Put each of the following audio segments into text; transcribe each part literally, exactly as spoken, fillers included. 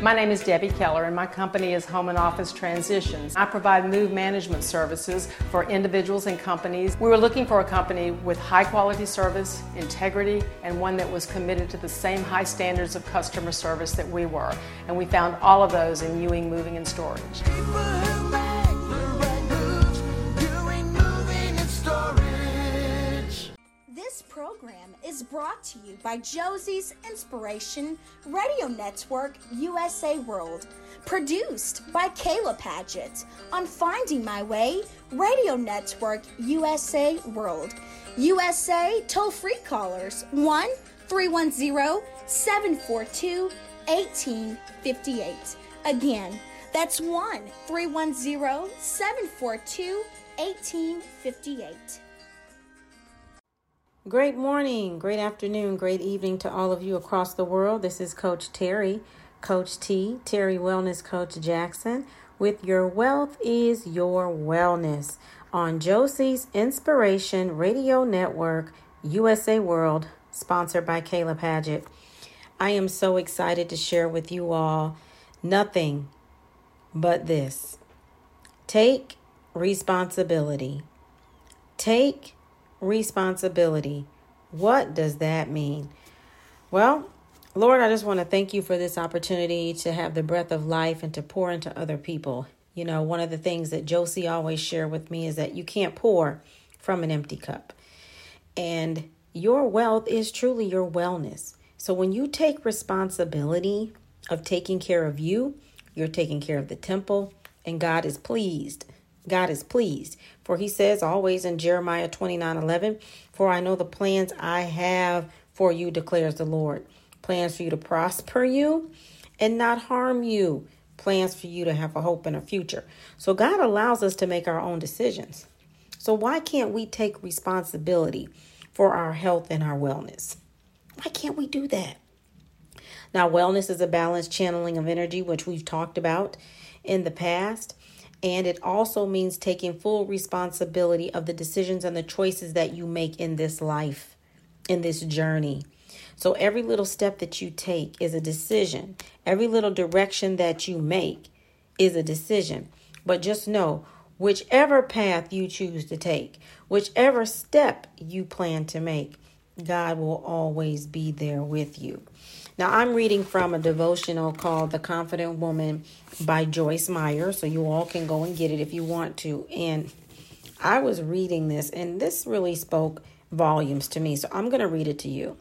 My name is Debbie Keller, and my company is Home and Office Transitions. I provide move management services for individuals and companies. We were looking for a company with high quality service, integrity, and one that was committed to the same high standards of customer service that we were. And we found all of those in Ewing Moving and Storage. This program is brought to you by Josie's Inspiration Radio Network U S A World, produced by Kayla Paget on Finding My Way Radio Network U S A World. U S A toll-free callers one three one zero, seven four two, one eight five eight. Again, that's one three one zero, seven four two, one eight five eight. Great morning, great afternoon, great evening to all of you across the world. This is Coach Terry, Coach T, Terry Wellness Coach Jackson, with Your Wealth is Your Wellness on Josie's Inspiration Radio Network, U S A World, sponsored by Kayla Paget. I am so excited to share with you all nothing but this. Take responsibility. Take responsibility. What does that mean? Well, Lord, I just want to thank you for this opportunity to have the breath of life and to pour into other people. You know, one of the things that Josie always shared with me is that you can't pour from an empty cup. And your wealth is truly your wellness. So when you take responsibility of taking care of you, you're taking care of the temple, and God is pleased. God is pleased. For he says always in Jeremiah twenty-nine eleven, for I know the plans I have for you, declares the Lord. Plans for you to prosper you and not harm you. Plans for you to have a hope and a future. So God allows us to make our own decisions. So why can't we take responsibility for our health and our wellness? Why can't we do that? Now, wellness is a balanced channeling of energy, which we've talked about in the past. And it also means taking full responsibility of the decisions and the choices that you make in this life, in this journey. So every little step that you take is a decision. Every little direction that you make is a decision. But just know, whichever path you choose to take, whichever step you plan to make, God will always be there with you. Now, I'm reading from a devotional called The Confident Woman by Joyce Meyer, so you all can go and get it if you want to. And I was reading this, and this really spoke volumes to me, so I'm going to read it to you.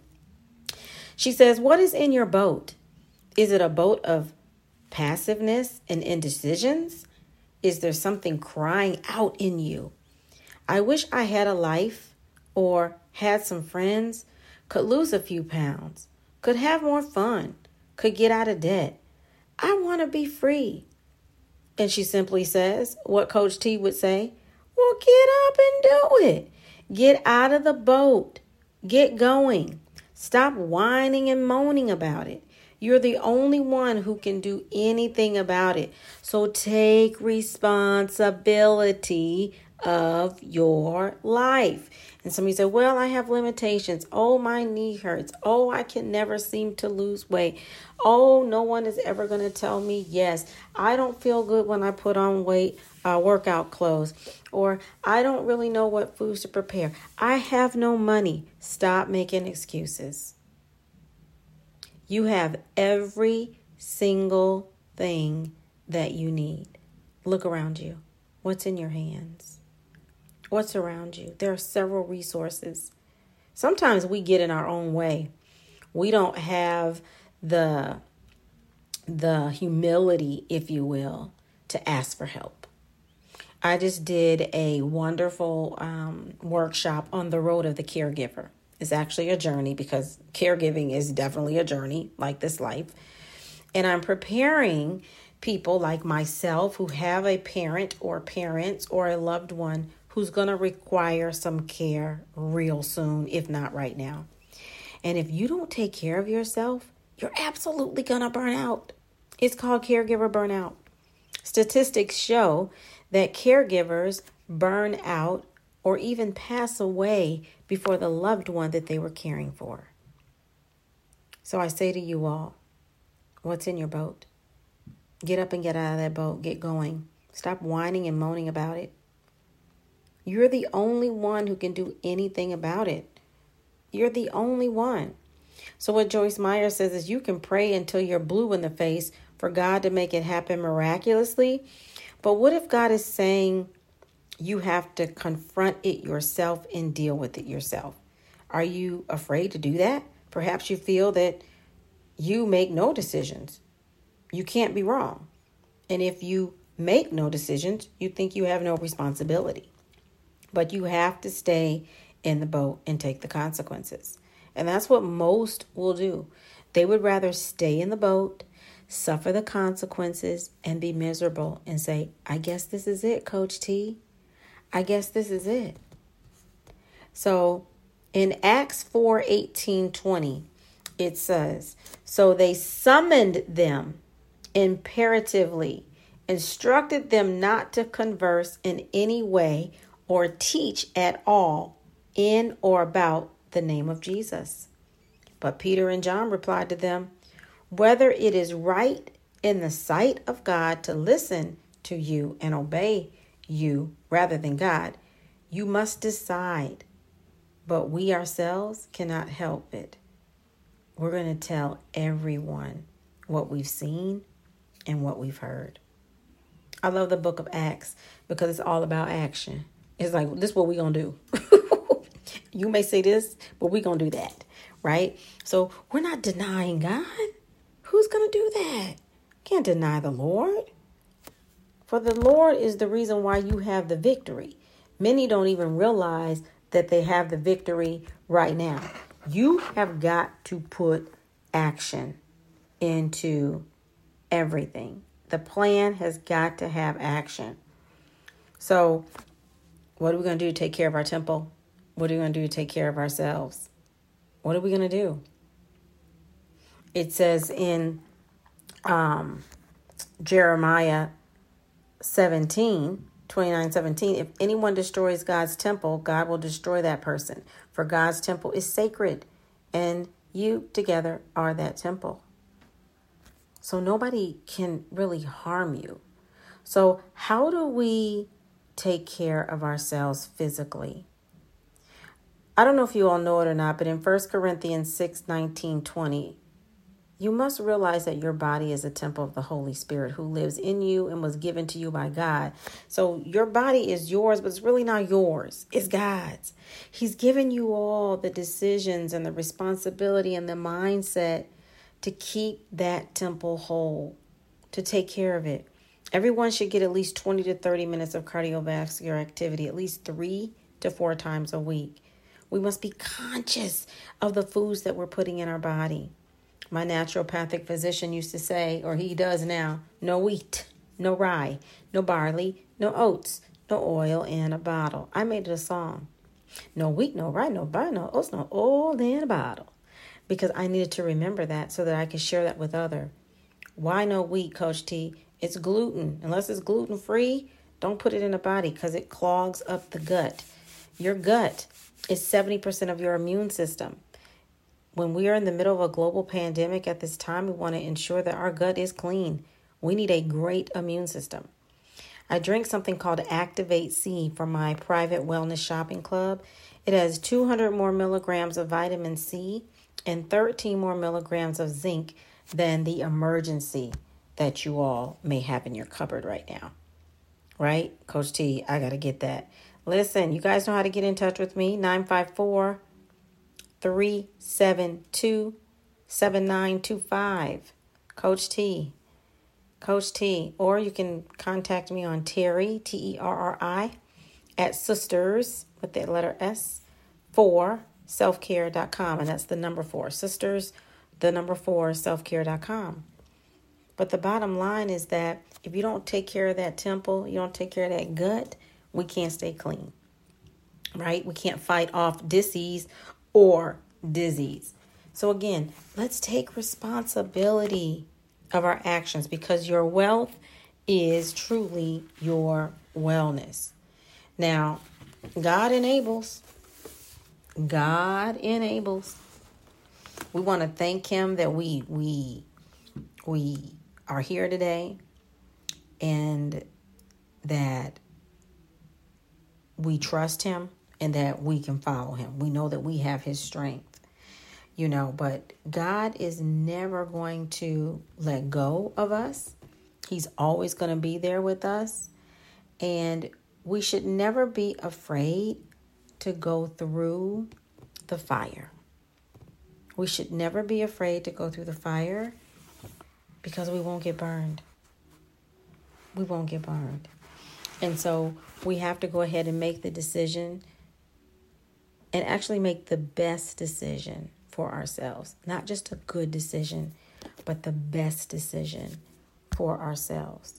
She says, what is in your boat? Is it a boat of passiveness and indecisions? Is there something crying out in you? I wish I had a life, or had some friends, could lose a few pounds, could have more fun, could get out of debt. I want to be free. And she simply says what Coach T would say, well, get up and do it. Get out of the boat. Get going. Stop whining and moaning about it. You're the only one who can do anything about it. So take responsibility of your life. And somebody said, well, I have limitations. Oh, my knee hurts. Oh, I can never seem to lose weight. Oh, no one is ever going to tell me yes. I don't feel good when I put on weight, uh, workout clothes. Or I don't really know what foods to prepare. I have no money. Stop making excuses. You have every single thing that you need. Look around you. What's in your hands? What's around you? There are several resources. Sometimes we get in our own way. We don't have the, the humility, if you will, to ask for help. I just did a wonderful um, workshop on the road of the caregiver. It's actually a journey because caregiving is definitely a journey like this life. And I'm preparing people like myself who have a parent or parents or a loved one who's going to require some care real soon, if not right now. And if you don't take care of yourself, you're absolutely going to burn out. It's called caregiver burnout. Statistics show that caregivers burn out or even pass away before the loved one that they were caring for. So I say to you all, what's in your boat? Get up and get out of that boat. Get going. Stop whining and moaning about it. You're the only one who can do anything about it. You're the only one. So what Joyce Meyer says is you can pray until you're blue in the face for God to make it happen miraculously. But what if God is saying you have to confront it yourself and deal with it yourself? Are you afraid to do that? Perhaps you feel that you make no decisions. You can't be wrong. And if you make no decisions, you think you have no responsibility. But you have to stay in the boat and take the consequences. And that's what most will do. They would rather stay in the boat, suffer the consequences, and be miserable and say, I guess this is it, Coach T. I guess this is it. So in Acts four, eighteen, twenty, it says, so they summoned them imperatively, instructed them not to converse in any way or teach at all in or about the name of Jesus. But Peter and John replied to them, whether it is right in the sight of God to listen to you and obey you rather than God, you must decide. But we ourselves cannot help it. We're going to tell everyone what we've seen and what we've heard. I love the book of Acts because it's all about action. It's like, this is what we're going to do. You may say this, but we're going to do that, right? So we're not denying God. Who's going to do that? Can't deny the Lord. For the Lord is the reason why you have the victory. Many don't even realize that they have the victory right now. You have got to put action into everything. The plan has got to have action. So what are we going to do to take care of our temple? What are we going to do to take care of ourselves? What are we going to do? It says in um, Jeremiah seventeen, twenty-nine, seventeen, if anyone destroys God's temple, God will destroy that person. For God's temple is sacred, and you together are that temple. So nobody can really harm you. So how do we take care of ourselves physically? I don't know if you all know it or not, but in First Corinthians six, nineteen, twenty, you must realize that your body is a temple of the Holy Spirit who lives in you and was given to you by God. So your body is yours, but it's really not yours. It's God's. He's given you all the decisions and the responsibility and the mindset to keep that temple whole, to take care of it. Everyone should get at least twenty to thirty minutes of cardiovascular activity, at least three to four times a week. We must be conscious of the foods that we're putting in our body. My naturopathic physician used to say, or he does now, no wheat, no rye, no barley, no oats, no oil in a bottle. I made it a song. No wheat, no rye, no barley, no oats, no oil in a bottle. Because I needed to remember that so that I could share that with others. Why no wheat, Coach T? It's gluten. Unless it's gluten-free, don't put it in the body because it clogs up the gut. Your gut is seventy percent of your immune system. When we are in the middle of a global pandemic at this time, we want to ensure that our gut is clean. We need a great immune system. I drink something called Activate C from my private wellness shopping club. It has two hundred more milligrams of vitamin C and thirteen more milligrams of zinc than the Emergency that you all may have in your cupboard right now. Right? Coach T, I got to get that. Listen, you guys know how to get in touch with me. nine five four, three seven two, seven nine two five. Coach T. Coach T. Or you can contact me on Terry, T E R R I, at sisters, with the letter S, for selfcare dot com. And that's the number four. Sisters, the number four, selfcare dot com. But the bottom line is that if you don't take care of that temple, you don't take care of that gut, we can't stay clean, right? We can't fight off disease or disease. So again, let's take responsibility of our actions because your wealth is truly your wellness. Now, God enables. God enables. We want to thank him that we we we are here today. and that we trust him and that we can follow him. We know that we have his strength, you know, but God is never going to let go of us. He's always going to be there with us. And we should never be afraid to go through the fire. We should never be afraid to go through the fire because we won't get burned. We won't get burned. And so we have to go ahead and make the decision and actually make the best decision for ourselves. Not just a good decision, but the best decision for ourselves.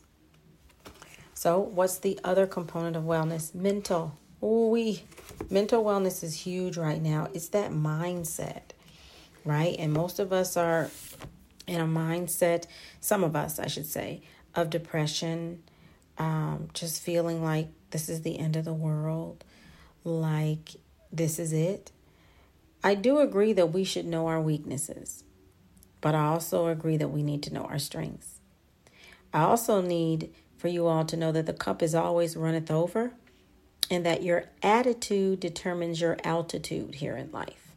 So what's the other component of wellness? Mental. Ooh, we mental wellness is huge right now. It's that mindset, right? And most of us are in a mindset, some of us, I should say, of depression, um, just feeling like this is the end of the world, like this is it. I do agree that we should know our weaknesses, but I also agree that we need to know our strengths. I also need for you all to know that the cup is always runneth over and that your attitude determines your altitude here in life.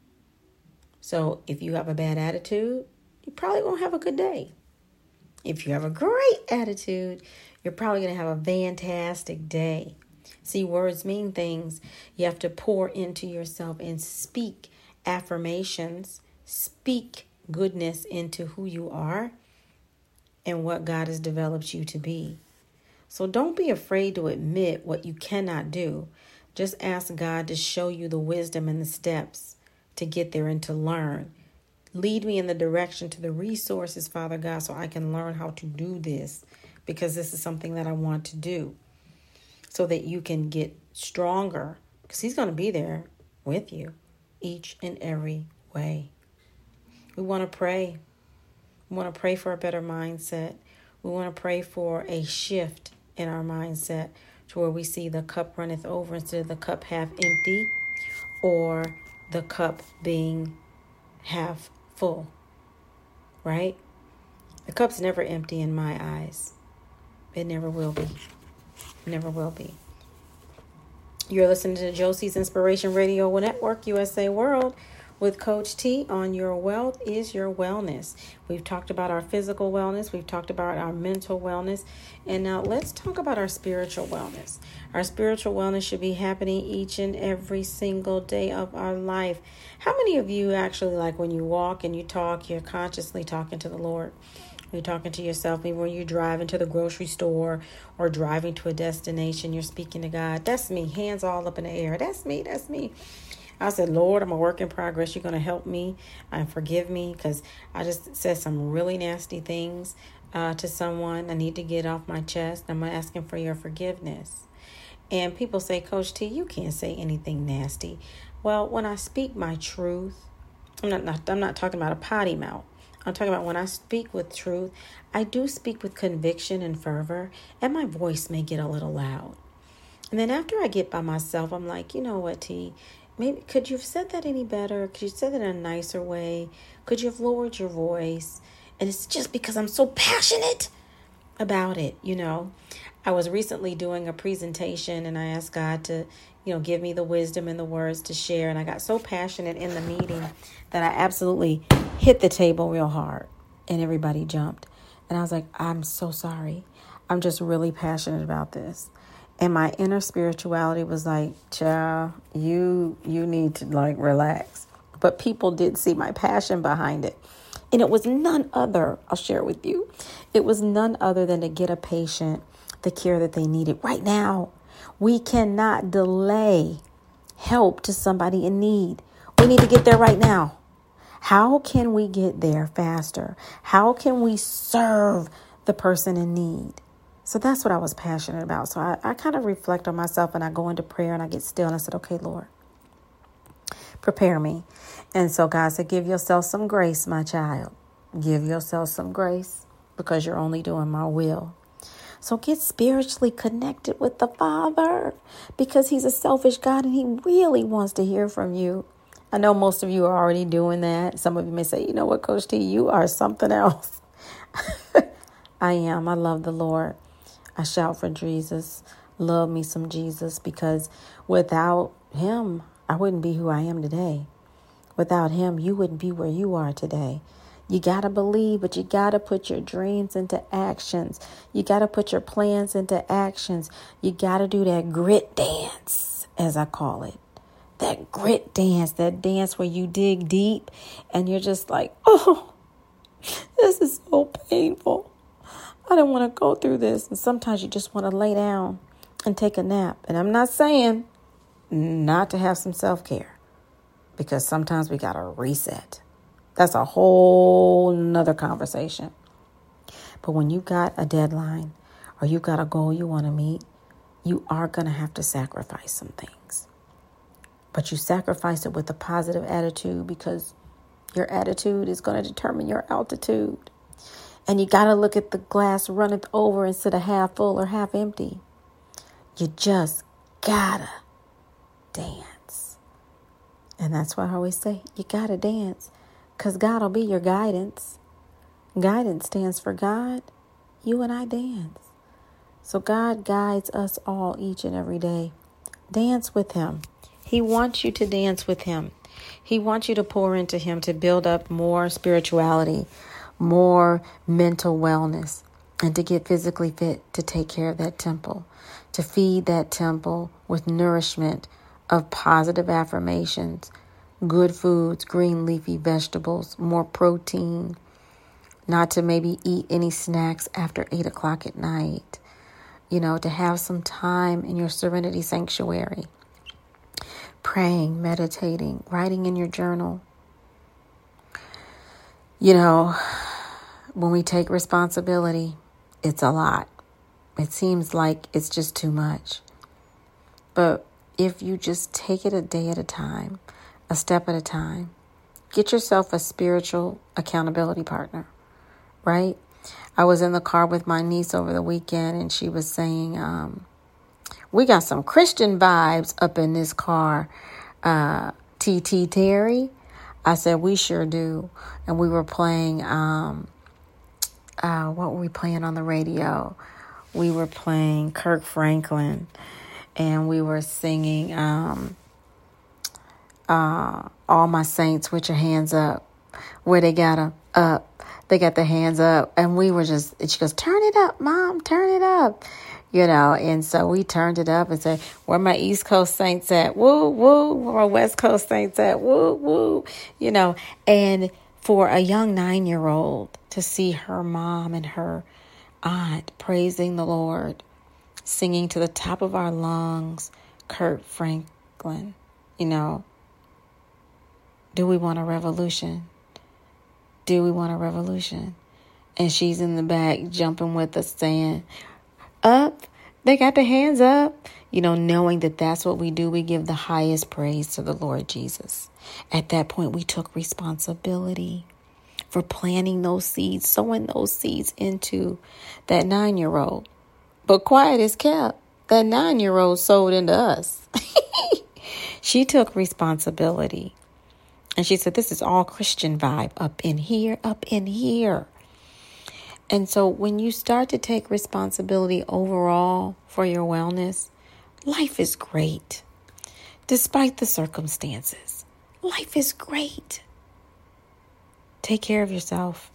So if you have a bad attitude, you probably won't have a good day. If you have a great attitude, you're probably going to have a fantastic day. See, words mean things. You have to pour into yourself and speak affirmations, speak goodness into who you are and what God has developed you to be. So don't be afraid to admit what you cannot do. Just ask God to show you the wisdom and the steps to get there and to learn. Lead me in the direction to the resources, Father God, so I can learn how to do this, because this is something that I want to do, so that you can get stronger, because he's going to be there with you each and every way. We want to pray. We want to pray for a better mindset. We want to pray for a shift in our mindset to where we see the cup runneth over instead of the cup half empty, or the cup being half full, right? The cup's never empty in my eyes. It never will be. Never will be. You're listening to Josie's Inspiration Radio Network, U S A World, with Coach T on Your Wealth is Your Wellness. We've talked about our physical wellness. We've talked about our mental wellness. And now let's talk about our spiritual wellness. Our spiritual wellness should be happening each and every single day of our life. How many of you actually, like when you walk and you talk, you're consciously talking to the Lord? You're talking to yourself. Maybe when you're driving to the grocery store or driving to a destination, you're speaking to God. That's me. Hands all up in the air. That's me. That's me. I said, Lord, I'm a work in progress. You're going to help me and forgive me because I just said some really nasty things uh, to someone. I need to get off my chest. I'm asking for your forgiveness. And people say, Coach T, you can't say anything nasty. Well, when I speak my truth, I'm not, not I'm not talking about a potty mouth. I'm talking about when I speak with truth, I do speak with conviction and fervor, and my voice may get a little loud. And then after I get by myself, I'm like, you know what, T, maybe could you have said that any better? Could you have said that in a nicer way? Could you have lowered your voice? And it's just because I'm so passionate about it, you know. I was recently doing a presentation and I asked God to, you know, give me the wisdom and the words to share. And I got so passionate in the meeting that I absolutely hit the table real hard and everybody jumped. And I was like, I'm so sorry. I'm just really passionate about this. And my inner spirituality was like, child, you, you need to like relax. But people did see my passion behind it. And it was none other, I'll share with you. It was none other than to get a patient the care that they needed right now. We cannot delay help to somebody in need. We need to get there right now. How can we get there faster? How can we serve the person in need? So that's what I was passionate about. So I, I kind of reflect on myself and I go into prayer and I get still and I said, okay, Lord, prepare me. And so God said, give yourself some grace, my child. Give yourself some grace because you're only doing my will. So get spiritually connected with the Father because he's a selfish God and he really wants to hear from you. I know most of you are already doing that. Some of you may say, you know what, Coach T, you are something else. I am. I love the Lord. I shout for Jesus. Love me some Jesus, because without him, I wouldn't be who I am today. Without him, you wouldn't be where you are today. You got to believe, but you got to put your dreams into actions. You got to put your plans into actions. You got to do that grit dance, as I call it. That grit dance, that dance where you dig deep and you're just like, oh, this is so painful. I don't want to go through this. And sometimes you just want to lay down and take a nap. And I'm not saying not to have some self-care, because sometimes we got to reset. That's a whole nother conversation. But when you got a deadline or you got a goal you want to meet, you are going to have to sacrifice some things. But you sacrifice it with a positive attitude, because your attitude is going to determine your altitude. And you got to look at the glass runneth over instead of half full or half empty. You just gotta dance. And that's why I always say, you gotta dance, because God will be your guidance. Guidance stands for God. You and I dance. So God guides us all each and every day. Dance with him. He wants you to dance with him. He wants you to pour into him to build up more spirituality, more mental wellness, and to get physically fit to take care of that temple, to feed that temple with nourishment of positive affirmations, good foods, green leafy vegetables, more protein, not to maybe eat any snacks after eight o'clock at night, you know, to have some time in your serenity sanctuary, praying, meditating, writing in your journal. You know, when we take responsibility, it's a lot. It seems like it's just too much. But if you just take it a day at a time, a step at a time, get yourself a spiritual accountability partner, right? I was in the car with my niece over the weekend, and she was saying, um, we got some Christian vibes up in this car, uh, T T Terry. I said, we sure do. And we were playing, um, uh, what were we playing on the radio? We were playing Kirk Franklin, and we were singing, um, uh, All My Saints with Your Hands Up, where they got them up. They got their hands up, and we were just, she goes, turn it up, Mom, turn it up. You know, and so we turned it up and said, where my East Coast Saints at? Woo, woo. Where my West Coast Saints at? Woo, woo. You know, and for a young nine-year-old to see her mom and her aunt praising the Lord, singing to the top of our lungs, Kirk Franklin, you know, do we want a revolution? Do we want a revolution? And she's in the back jumping with us saying, up, they got their hands up, you know, knowing that that's what we do. We give the highest praise to the Lord Jesus. At that point, we took responsibility for planting those seeds, sowing those seeds into that nine-year-old. But quiet is kept. That nine-year-old sowed into us. She took responsibility. And she said, this is all Christian vibe up in here, up in here. And so when you start to take responsibility overall for your wellness, life is great. Despite the circumstances, life is great. Take care of yourself.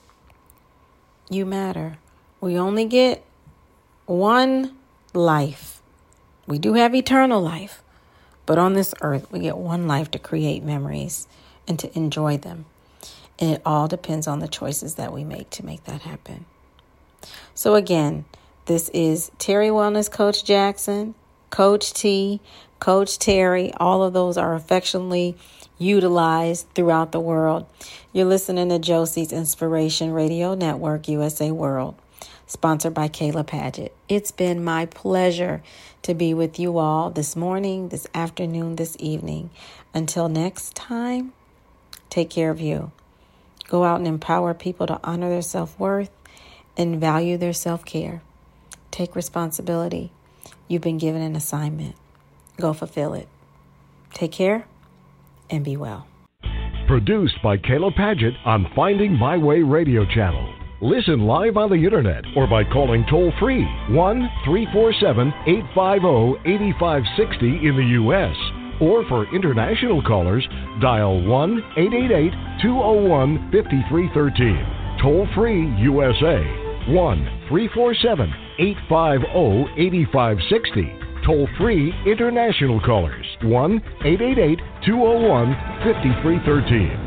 You matter. We only get one life. We do have eternal life, but on this earth, we get one life to create memories and to enjoy them. And it all depends on the choices that we make to make that happen. So again, this is Terry Wellness Coach Jackson, Coach T, Coach Terry. All of those are affectionately utilized throughout the world. You're listening to Josie's Inspiration Radio Network, U S A World, sponsored by Kayla Paget. It's been my pleasure to be with you all this morning, this afternoon, this evening. Until next time, take care of you. Go out and empower people to honor their self-worth and value their self-care. Take responsibility. You've been given an assignment. Go fulfill it. Take care and be well. Produced by Kayla Paget on Finding My Way Radio Channel. Listen live on the internet or by calling toll-free one three four seven, eight five zero, eight five six zero in the U S Or for international callers, dial one eight eight eight, two zero one, five three one three. Toll-free U S A, one three four seven, eight five zero, eight five six zero. Toll-free international callers, one eight eight eight, two zero one, five three one three.